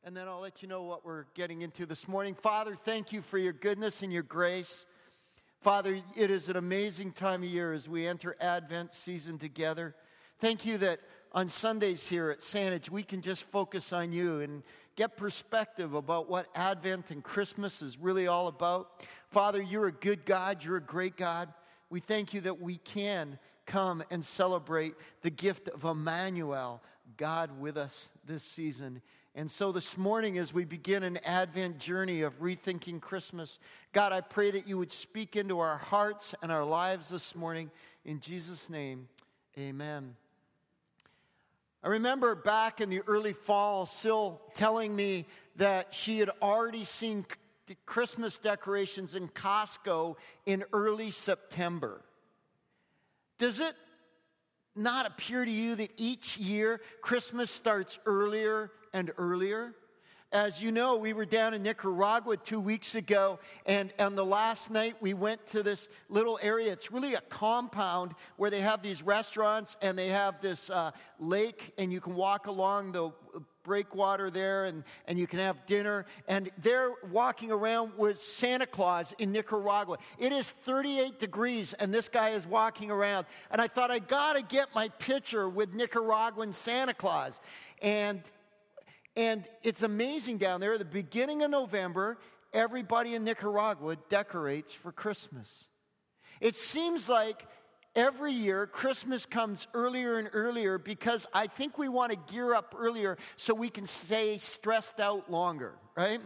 and then I'll let you know what we're getting into this morning. Father, thank you for your goodness and your grace. Father, it is an amazing time of year as we enter Advent season together. Thank you that on Sundays here at Sandage, we can just focus on you and get perspective about what Advent and Christmas is really all about. Father, you're a good God. You're a great God. We thank you that we can come and celebrate the gift of Emmanuel, God with us this season. And so this morning, as we begin an Advent journey of rethinking Christmas, God, I pray that you would speak into our hearts and our lives this morning. In Jesus' name, amen. I remember back in the early fall, Sil telling me that she had already seen the Christmas decorations in Costco in early September. Does it not appear to you that each year Christmas starts earlier and earlier? As you know, we were down in Nicaragua 2 weeks ago, and on the last night we went to this little area. It's really a compound where they have these restaurants, and they have this lake, and you can walk along the breakwater there, and you can have dinner. And there walking around was Santa Claus in Nicaragua. It is 38 degrees, and this guy is walking around. And I thought, I got to get my picture with Nicaraguan Santa Claus. And it's amazing down there. At the beginning of November, everybody in Nicaragua decorates for Christmas. It seems like every year Christmas comes earlier and earlier because I think we want to gear up earlier so we can stay stressed out longer, right?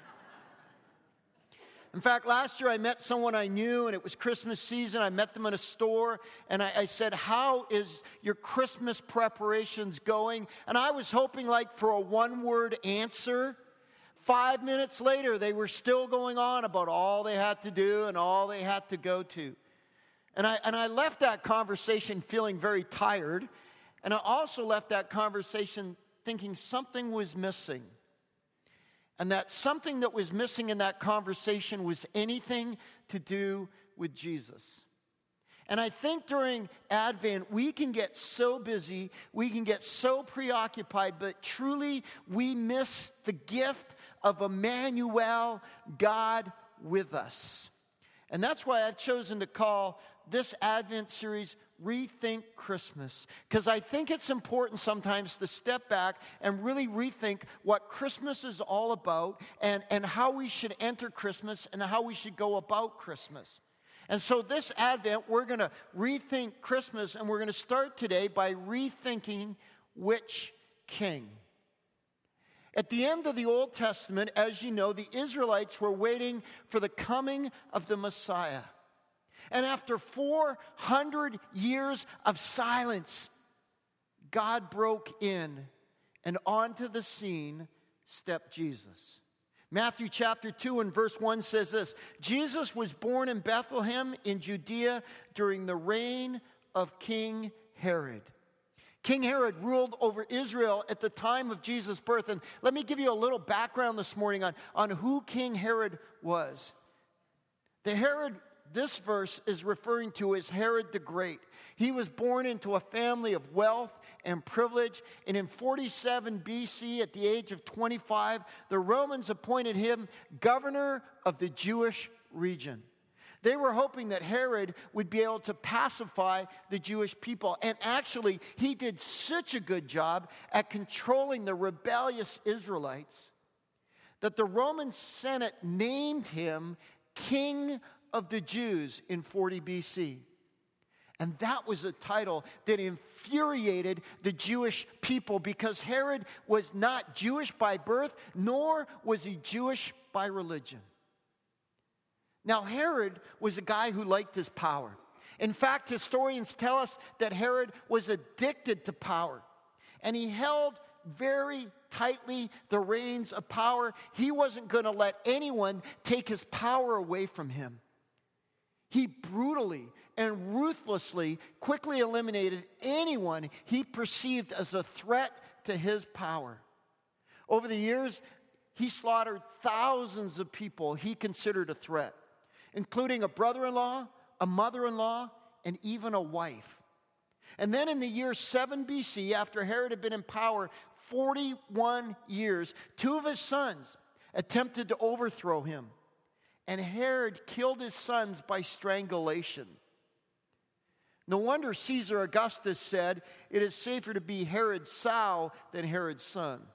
In fact, last year I met someone I knew, and it was Christmas season. I met them in a store, and I said, how is your Christmas preparations going? And I was hoping for a one-word answer. 5 minutes later, they were still going on about all they had to do and all they had to go to. And I left that conversation feeling very tired, and I also left that conversation thinking something was missing. And that something that was missing in that conversation was anything to do with Jesus. And I think during Advent, we can get so busy, we can get so preoccupied, but truly we miss the gift of Emmanuel, God with us. And that's why I've chosen to call this Advent series Rethink Christmas, because I think it's important sometimes to step back and really rethink what Christmas is all about, and how we should enter Christmas and how we should go about Christmas. And so this Advent, we're going to rethink Christmas, and we're going to start today by rethinking which king. At the end of the Old Testament, as you know, the Israelites were waiting for the coming of the Messiah. And after 400 years of silence, God broke in, and onto the scene stepped Jesus. Matthew chapter 2 and verse 1 says this: Jesus was born in Bethlehem in Judea during the reign of King Herod. King Herod ruled over Israel at the time of Jesus' birth. And let me give you a little background this morning on who King Herod was. The Herod this verse is referring to as Herod the Great. He was born into a family of wealth and privilege, and in 47 BC, at the age of 25, the Romans appointed him governor of the Jewish region. They were hoping that Herod would be able to pacify the Jewish people, and actually, he did such a good job at controlling the rebellious Israelites that the Roman Senate named him King of the Jews in 40 BC. And that was a title that infuriated the Jewish people, because Herod was not Jewish by birth, nor was he Jewish by religion. Now, Herod was a guy who liked his power. In fact, historians tell us that Herod was addicted to power, and he held very tightly the reins of power. He wasn't going to let anyone take his power away from him. He brutally and ruthlessly quickly eliminated anyone he perceived as a threat to his power. Over the years, he slaughtered thousands of people he considered a threat, including a brother-in-law, a mother-in-law, and even a wife. And then in the year 7 BC, after Herod had been in power 41 years, 2 of his sons attempted to overthrow him, and Herod killed his sons by strangulation. No wonder Caesar Augustus said, "It is safer to be Herod's sow than Herod's son."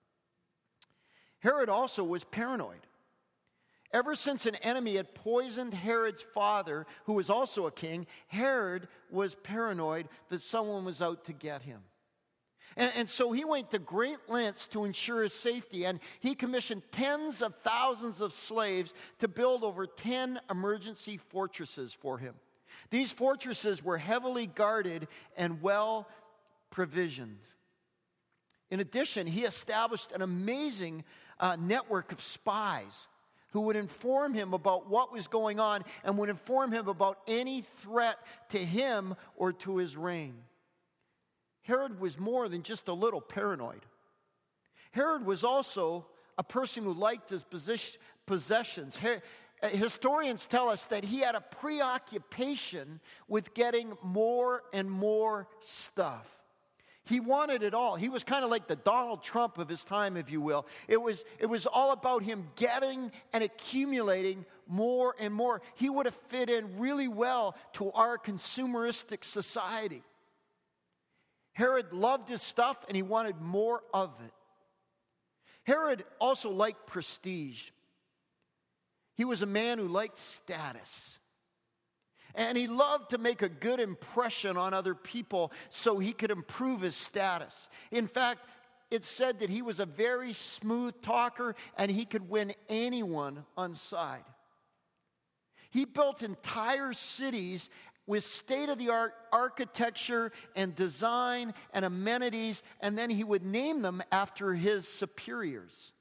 Herod also was paranoid. Ever since an enemy had poisoned Herod's father, who was also a king, Herod was paranoid that someone was out to get him. And so he went to great lengths to ensure his safety, and he commissioned tens of thousands of slaves to build over 10 emergency fortresses for him. These fortresses were heavily guarded and well provisioned. In addition, he established an amazing network of spies who would inform him about what was going on and would inform him about any threat to him or to his reign. Herod was more than just a little paranoid. Herod was also a person who liked his possessions. Historians tell us that he had a preoccupation with getting more and more stuff. He wanted it all. He was kind of like the Donald Trump of his time, if you will. It was all about him getting and accumulating more and more. He would have fit in really well to our consumeristic society. Herod loved his stuff and he wanted more of it. Herod also liked prestige. He was a man who liked status. And he loved to make a good impression on other people so he could improve his status. In fact, it's said that he was a very smooth talker and he could win anyone on side. He built entire cities with state-of-the-art architecture and design and amenities, and then he would name them after his superiors.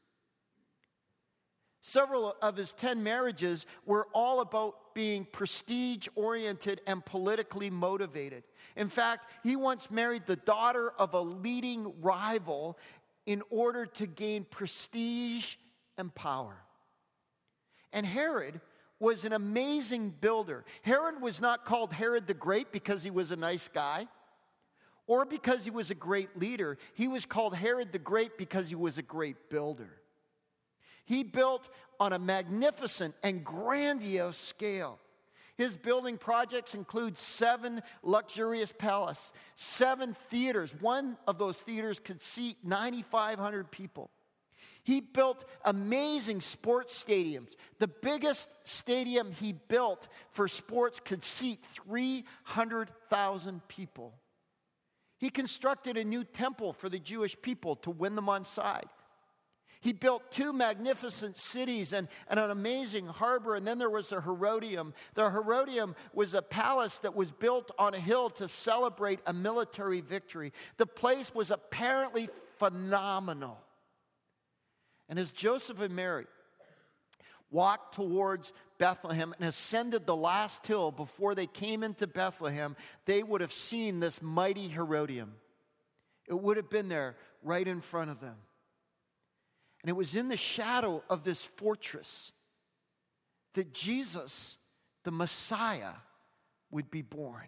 Several of his 10 marriages were all about being prestige-oriented and politically motivated. In fact, he once married the daughter of a leading rival in order to gain prestige and power. And Herod was an amazing builder. Herod was not called Herod the Great because he was a nice guy or because he was a great leader. He was called Herod the Great because he was a great builder. He built on a magnificent and grandiose scale. His building projects include 7 luxurious palaces, 7 theaters. One of those theaters could seat 9,500 people. He built amazing sports stadiums. The biggest stadium he built for sports could seat 300,000 people. He constructed a new temple for the Jewish people to win them on side. He built 2 magnificent cities and an amazing harbor, and then there was the Herodium. The Herodium was a palace that was built on a hill to celebrate a military victory. The place was apparently phenomenal. And as Joseph and Mary walked towards Bethlehem and ascended the last hill before they came into Bethlehem, they would have seen this mighty Herodium. It would have been there right in front of them. And it was in the shadow of this fortress that Jesus, the Messiah, would be born.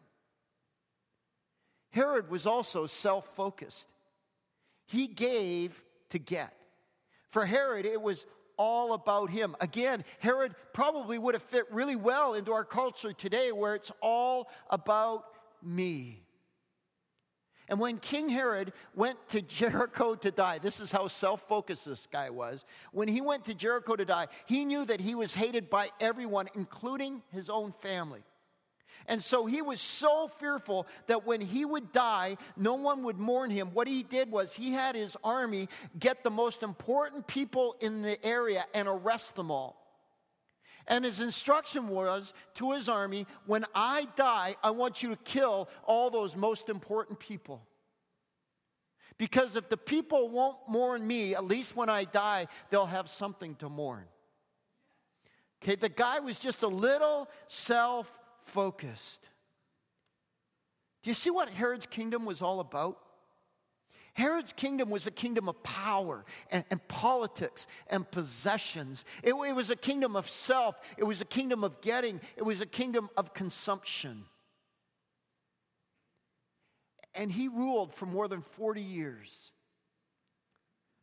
Herod was also self-focused. He gave to get. For Herod, it was all about him. Again, Herod probably would have fit really well into our culture today where it's all about me. And when King Herod went to Jericho to die, this is how self-focused this guy was. When he went to Jericho to die, he knew that he was hated by everyone, including his own family. And so he was so fearful that when he would die, no one would mourn him. What he did was he had his army get the most important people in the area and arrest them all. And his instruction was to his army, when I die, I want you to kill all those most important people. Because if the people won't mourn me, at least when I die, they'll have something to mourn. Okay, the guy was just a little self-focused. Do you see what Herod's kingdom was all about? Herod's kingdom was a kingdom of power and politics and possessions. It was a kingdom of self. It was a kingdom of getting. It was a kingdom of consumption. And he ruled for more than 40 years.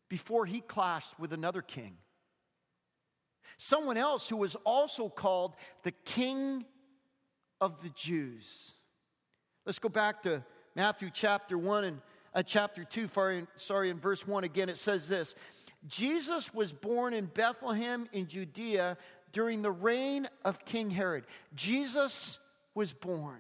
before he clashed with another king. Someone else who was also called the King of the Jews. Let's go back to Matthew chapter 1 and chapter 2, in verse 1 again. It says this: Jesus was born in Bethlehem in Judea during the reign of King Herod. Jesus was born.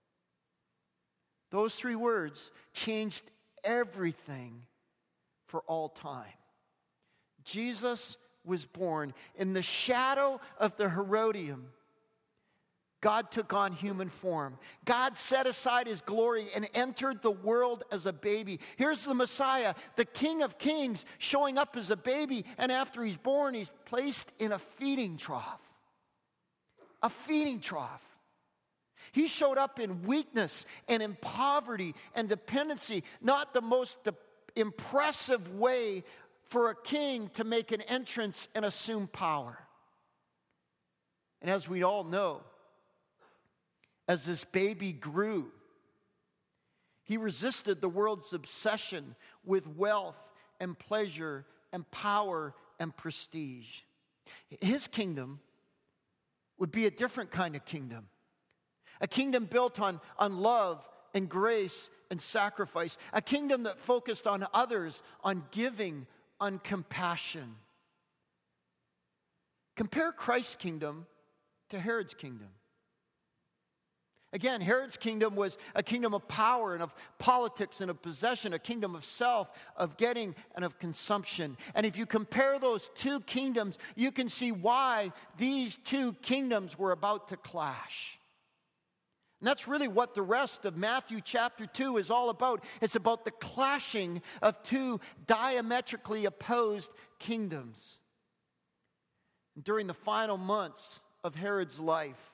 Those three words changed everything for all time. Jesus was born. In the shadow of the Herodium, God took on human form. God set aside his glory and entered the world as a baby. Here's the Messiah, the King of Kings, showing up as a baby. And after he's born, he's placed in a feeding trough. A feeding trough. He showed up in weakness and in poverty and dependency. Not the most impressive way for a king to make an entrance and assume power. And as we all know, as this baby grew, he resisted the world's obsession with wealth and pleasure and power and prestige. His kingdom would be a different kind of kingdom. A kingdom built on love and grace and sacrifice. A kingdom that focused on others, on giving, on compassion. Compare Christ's kingdom to Herod's kingdom. Again, Herod's kingdom was a kingdom of power and of politics and of possession, a kingdom of self, of getting, and of consumption. And if you compare those two kingdoms, you can see why these two kingdoms were about to clash. And that's really what the rest of Matthew chapter 2 is all about. It's about the clashing of two diametrically opposed kingdoms. And during the final months of Herod's life,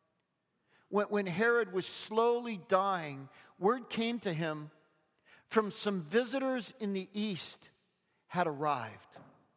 when Herod was slowly dying, word came to him from some visitors in the east had arrived.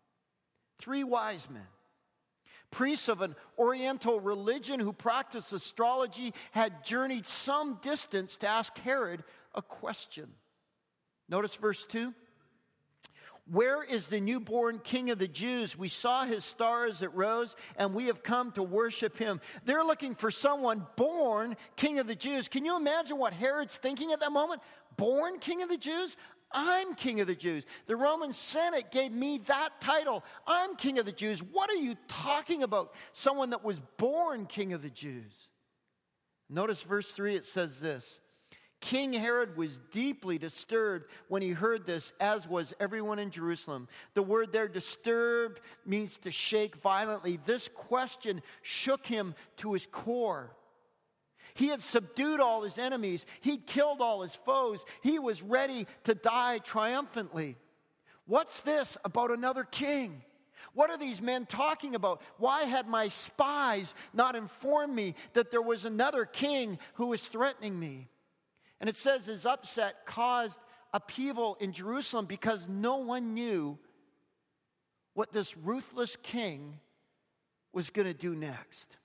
3 wise men. Priests of an Oriental religion who practiced astrology had journeyed some distance to ask Herod a question. Notice verse 2. Where is the newborn King of the Jews? We saw his star as it rose, and we have come to worship him. They're looking for someone born King of the Jews. Can you imagine what Herod's thinking at that moment? Born King of the Jews? I'm King of the Jews. The Roman Senate gave me that title. I'm King of the Jews. What are you talking about? Someone that was born King of the Jews. Notice verse 3, it says this. King Herod was deeply disturbed when he heard this, as was everyone in Jerusalem. The word there, disturbed, means to shake violently. This question shook him to his core. He had subdued all his enemies. He'd killed all his foes. He was ready to die triumphantly. What's this about another king? What are these men talking about? Why had my spies not informed me that there was another king who was threatening me? And it says his upset caused upheaval in Jerusalem because no one knew what this ruthless king was going to do next.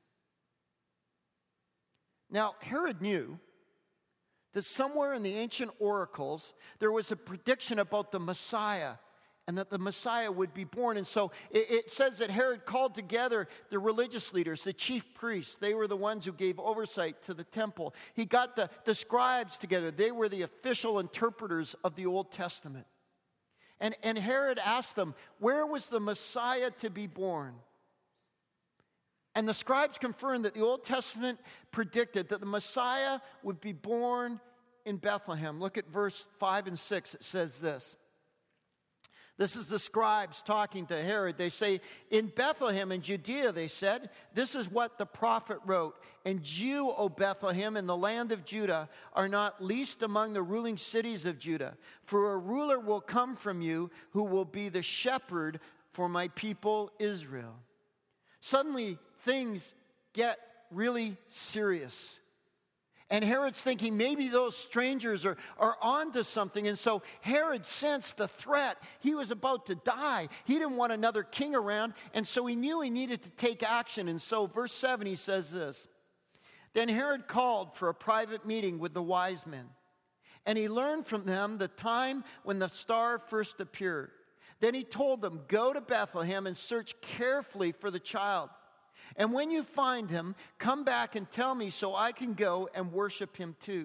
Now, Herod knew that somewhere in the ancient oracles there was a prediction about the Messiah and that the Messiah would be born. And so it says that Herod called together the religious leaders, the chief priests. They were the ones who gave oversight to the temple. He got the scribes together. They were the official interpreters of the Old Testament. And Herod asked them, where was the Messiah to be born? And the scribes confirmed that the Old Testament predicted that the Messiah would be born in Bethlehem. Look at verse 5 and 6. It says this. This is the scribes talking to Herod. They say, in Bethlehem in Judea, they said, this is what the prophet wrote. And you, O Bethlehem, in the land of Judah, are not least among the ruling cities of Judah. For a ruler will come from you who will be the shepherd for my people Israel. Suddenly, things get really serious. And Herod's thinking maybe those strangers are onto something. And so Herod sensed the threat. He was about to die. He didn't want another king around. And so he knew he needed to take action. And so verse 7, he says this. Then Herod called for a private meeting with the wise men. And he learned from them the time when the star first appeared. Then he told them, "Go to Bethlehem and search carefully for the child. And when you find him, come back and tell me so I can go and worship him too."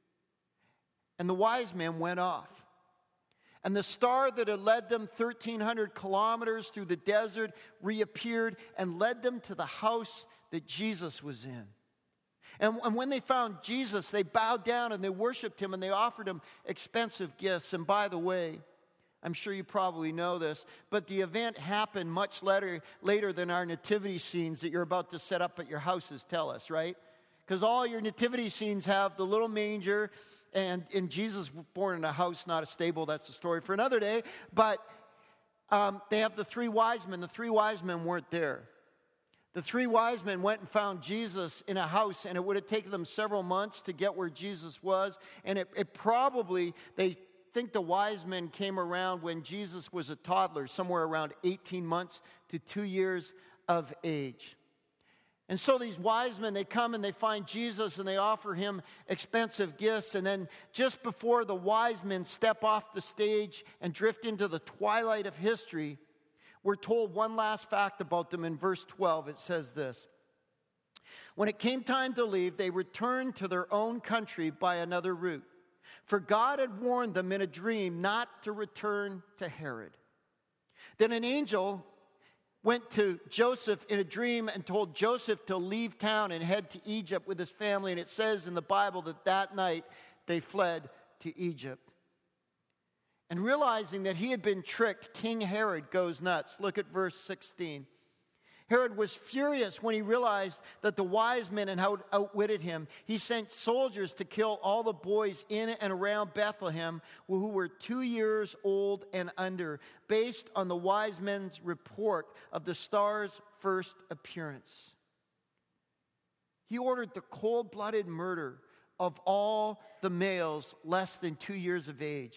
And the wise men went off. And the star that had led them 1,300 kilometers through the desert reappeared and led them to the house that Jesus was in. And when they found Jesus, they bowed down and they worshiped him and they offered him expensive gifts. And by the way, I'm sure you probably know this, but the event happened much later than our nativity scenes that you're about to set up at your houses tell us, right? Because all your nativity scenes have the little manger, and Jesus was born in a house, not a stable. That's a story for another day. But they have the three wise men. The three wise men weren't there. The three wise men went and found Jesus in a house, and it would have taken them several months to get where Jesus was. And it probably, they think the wise men came around when Jesus was a toddler, somewhere around 18 months to 2 years of age. And so these wise men, they come and they find Jesus and they offer him expensive gifts. And then just before the wise men step off the stage and drift into the twilight of history, we're told one last fact about them in verse 12. It says this: "When it came time to leave, they returned to their own country by another route. For God had warned them in a dream not to return to Herod. Then an angel went to Joseph in a dream and told Joseph to leave town and head to Egypt with his family. And it says in the Bible that night they fled to Egypt. And realizing that he had been tricked, King Herod goes nuts. Look at verse 16. Herod was furious when he realized that the wise men had outwitted him. He sent soldiers to kill all the boys in and around Bethlehem who were 2 years old and under, based on the wise men's report of the star's first appearance. He ordered the cold-blooded murder of all the males less than 2 years of age.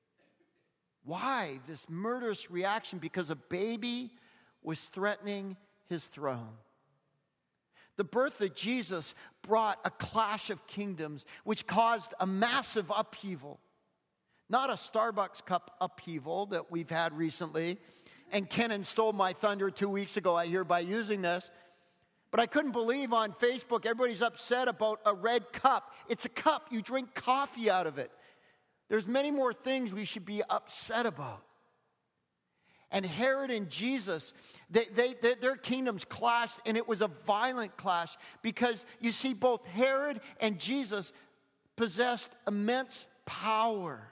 Why this murderous reaction? Because a baby was threatening his throne. The birth of Jesus brought a clash of kingdoms, which caused a massive upheaval. Not a Starbucks cup upheaval that we've had recently. And Kenan stole my thunder 2 weeks ago, I hear, by using this. But I couldn't believe on Facebook, everybody's upset about a red cup. It's a cup. You drink coffee out of it. There's many more things we should be upset about. And Herod and Jesus, their kingdoms clashed, and it was a violent clash because, you see, both Herod and Jesus possessed immense power.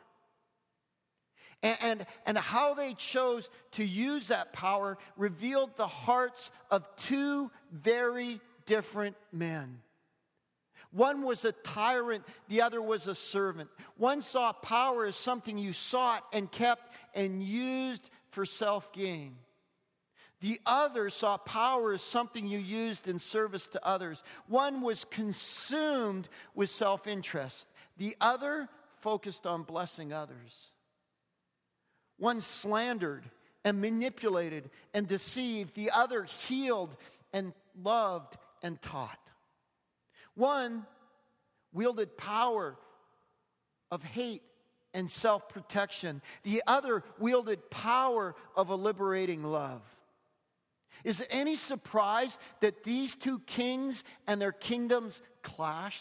And how they chose to use that power revealed the hearts of two very different men. One was a tyrant, the other was a servant. One saw power as something you sought and kept and used for self-gain. The other saw power as something you used in service to others. One was consumed with self-interest. The other focused on blessing others. One slandered and manipulated and deceived. The other healed and loved and taught. One wielded power of hate and self-protection. The other wielded power of a liberating love. Is it any surprise that these two kings and their kingdoms clashed?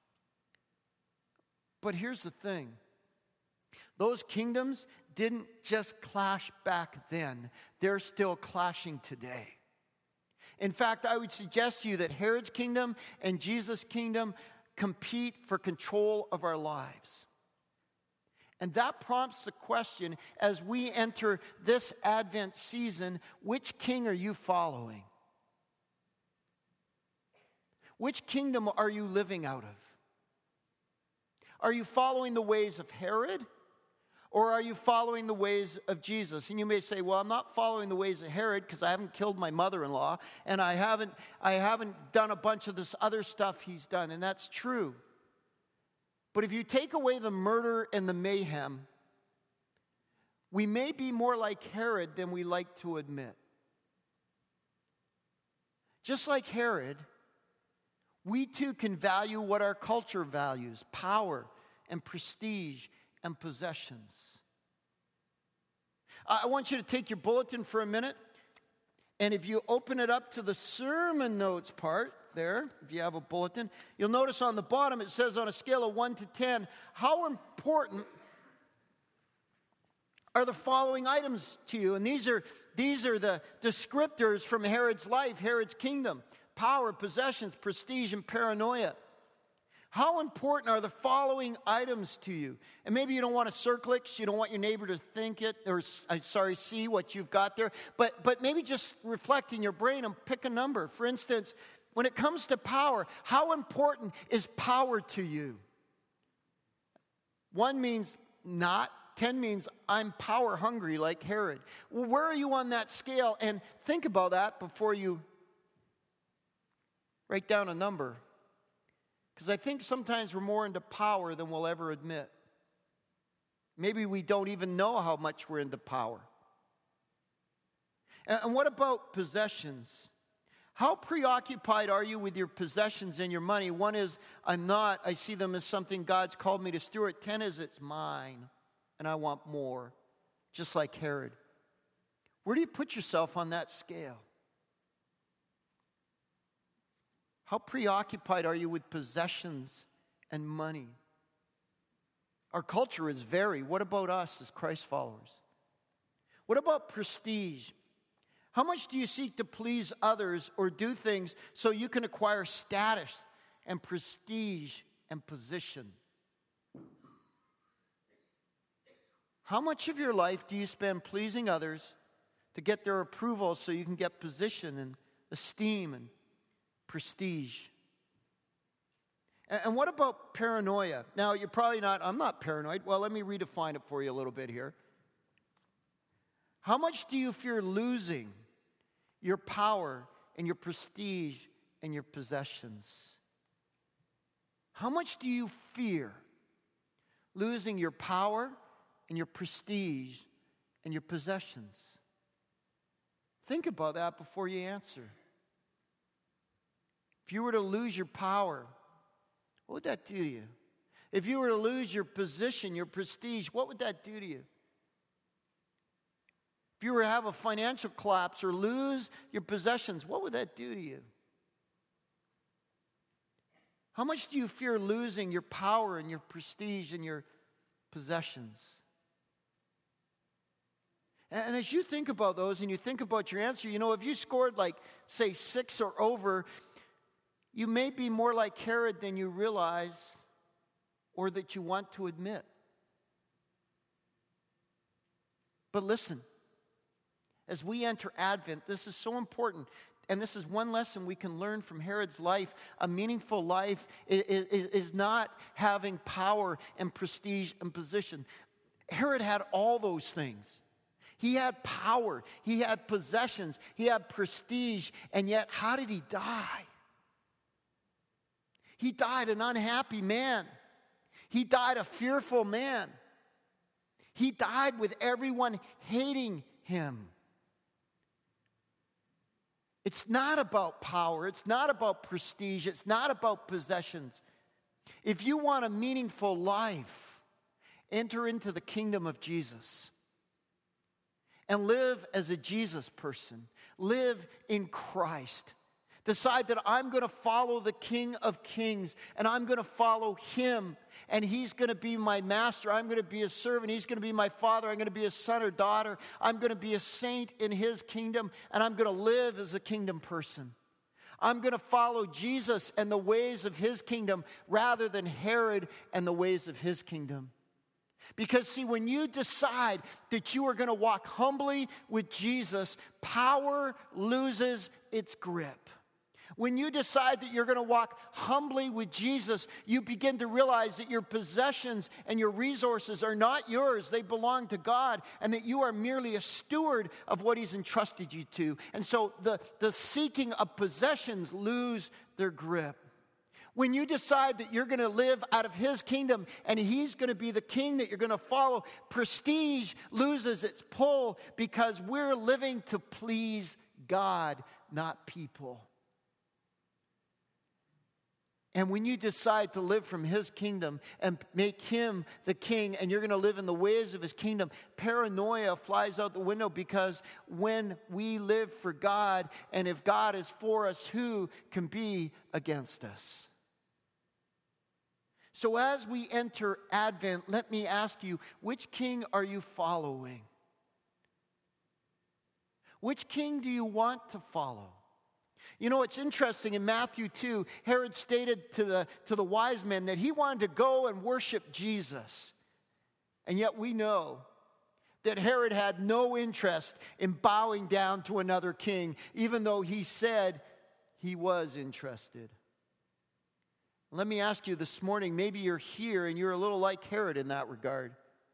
But here's the thing. Those kingdoms didn't just clash back then. They're still clashing today. In fact, I would suggest to you that Herod's kingdom and Jesus' kingdom compete for control of our lives. And that prompts the question, as we enter this Advent season, which king are you following? Which kingdom are you living out of? Are you following the ways of Herod? Or are you following the ways of Jesus? And you may say, well, I'm not following the ways of Herod because I haven't killed my mother-in-law, and I haven't done a bunch of this other stuff he's done. And that's true. But if you take away the murder and the mayhem, we may be more like Herod than we like to admit. Just like Herod, we too can value what our culture values: power and prestige and possessions. I want you to take your bulletin for a minute. And if you open it up to the sermon notes part there, if you have a bulletin, you'll notice on the bottom it says on a scale of 1 to 10, how important are the following items to you? And these are the descriptors from Herod's life, Herod's kingdom: power, possessions, prestige, and paranoia. How important are the following items to you? And maybe you don't want to circle it because you don't want your neighbor to think it, or see what you've got there. But maybe just reflect in your brain and pick a number. For instance, when it comes to power, how important is power to you? 1 means not. 10 means I'm power hungry like Herod. Well, where are you on that scale? And think about that before you write down a number. Because I think sometimes we're more into power than we'll ever admit. Maybe we don't even know how much we're into power. And what about possessions? How preoccupied are you with your possessions and your money? 1 is, I'm not. I see them as something God's called me to steward. 10 is, it's mine, and I want more, just like Herod. Where do you put yourself on that scale? How preoccupied are you with possessions and money? Our culture is very. What about us as Christ followers? What about prestige? How much do you seek to please others or do things so you can acquire status and prestige and position? How much of your life do you spend pleasing others to get their approval so you can get position and esteem and prestige? And what about paranoia? Now, you're probably not, I'm not paranoid. Well, let me redefine it for you a little bit here. How much do you fear losing your power and your prestige and your possessions? How much do you fear losing your power and your prestige and your possessions? Think about that before you answer. If you were to lose your power, what would that do to you? If you were to lose your position, your prestige, what would that do to you? If you were to have a financial collapse or lose your possessions, what would that do to you? How much do you fear losing your power and your prestige and your possessions? And as you think about those and you think about your answer, you know, if you scored like, say, 6 or over, you may be more like Herod than you realize or that you want to admit. But listen, as we enter Advent, this is so important. And this is one lesson we can learn from Herod's life. A meaningful life is not having power and prestige and position. Herod had all those things. He had power, he had possessions, he had prestige, and yet how did he die? He died an unhappy man. He died a fearful man. He died with everyone hating him. It's not about power. It's not about prestige. It's not about possessions. If you want a meaningful life, enter into the kingdom of Jesus and live as a Jesus person. Live in Christ. Decide that I'm going to follow the King of Kings and I'm going to follow him, and he's going to be my master. I'm going to be a servant. He's going to be my father. I'm going to be a son or daughter. I'm going to be a saint in his kingdom, and I'm going to live as a kingdom person. I'm going to follow Jesus and the ways of his kingdom rather than Herod and the ways of his kingdom. Because see, when you decide that you are going to walk humbly with Jesus, power loses its grip. When you decide that you're going to walk humbly with Jesus, you begin to realize that your possessions and your resources are not yours. They belong to God, and that you are merely a steward of what he's entrusted you to. And so the seeking of possessions lose their grip. When you decide that you're going to live out of his kingdom and he's going to be the king that you're going to follow, prestige loses its pull because we're living to please God, not people. And when you decide to live from his kingdom and make him the king, and you're going to live in the ways of his kingdom, paranoia flies out the window, because when we live for God, and if God is for us, who can be against us? So as we enter Advent, let me ask you, which king are you following? Which king do you want to follow? You know, it's interesting, in Matthew 2, Herod stated to the wise men that he wanted to go and worship Jesus. And yet we know that Herod had no interest in bowing down to another king, even though he said he was interested. Let me ask you this morning, maybe you're here and you're a little like Herod in that regard.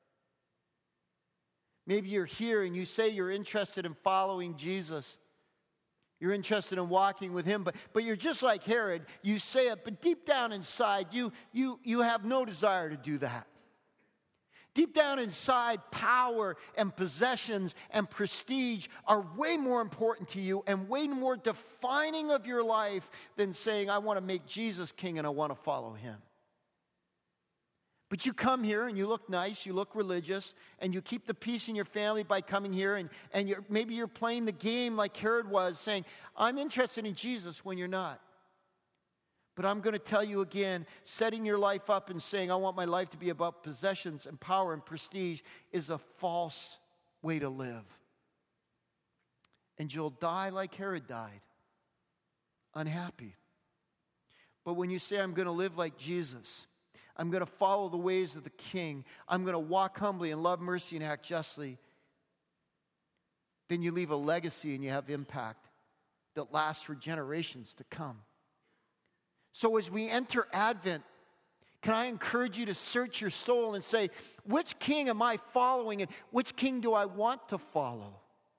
Maybe you're here and you say you're interested in following Jesus. You're interested in walking with him, but you're just like Herod. You say it, but deep down inside, you have no desire to do that. Deep down inside, power and possessions and prestige are way more important to you and way more defining of your life than saying, I want to make Jesus king and I want to follow him. But you come here and you look nice, you look religious, and you keep the peace in your family by coming here, and maybe you're playing the game like Herod was, saying, I'm interested in Jesus, when you're not. But I'm going to tell you again, setting your life up and saying, I want my life to be about possessions and power and prestige is a false way to live. And you'll die like Herod died, unhappy. But when you say, I'm going to live like Jesus, I'm going to follow the ways of the King, I'm going to walk humbly and love mercy and act justly, then you leave a legacy and you have impact that lasts for generations to come. So as we enter Advent, can I encourage you to search your soul and say, which king am I following and which king do I want to follow?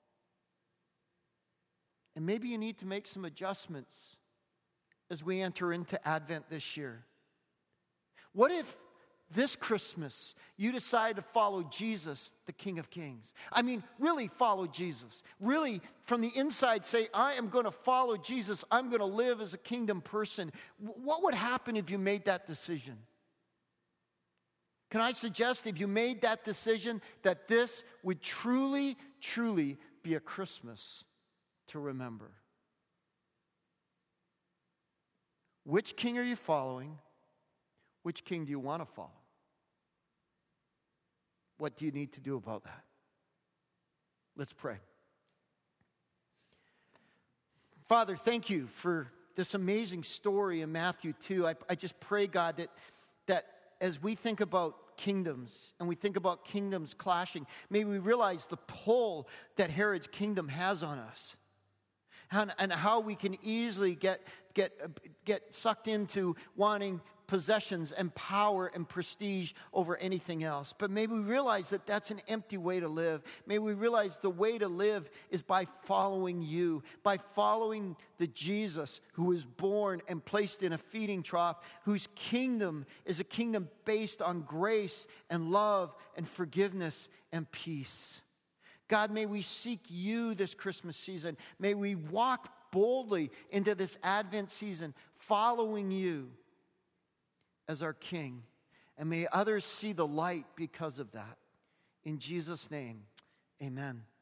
And maybe you need to make some adjustments as we enter into Advent this year. What if this Christmas you decide to follow Jesus, the King of Kings? I mean, really follow Jesus. Really, from the inside, say, I am going to follow Jesus. I'm going to live as a kingdom person. What would happen if you made that decision? Can I suggest, if you made that decision, that this would truly, truly be a Christmas to remember? Which king are you following? Which king do you want to follow? What do you need to do about that? Let's pray. Father, thank you for this amazing story in Matthew 2. I just pray, God, that as we think about kingdoms and we think about kingdoms clashing, may we realize the pull that Herod's kingdom has on us. And how we can easily get sucked into wanting possessions and power and prestige over anything else. But may we realize that that's an empty way to live. May we realize the way to live is by following you, by following the Jesus who was born and placed in a feeding trough, whose kingdom is a kingdom based on grace and love and forgiveness and peace. God, may we seek you this Christmas season. May we walk boldly into this Advent season, following you as our King. And may others see the light because of that. In Jesus' name, amen.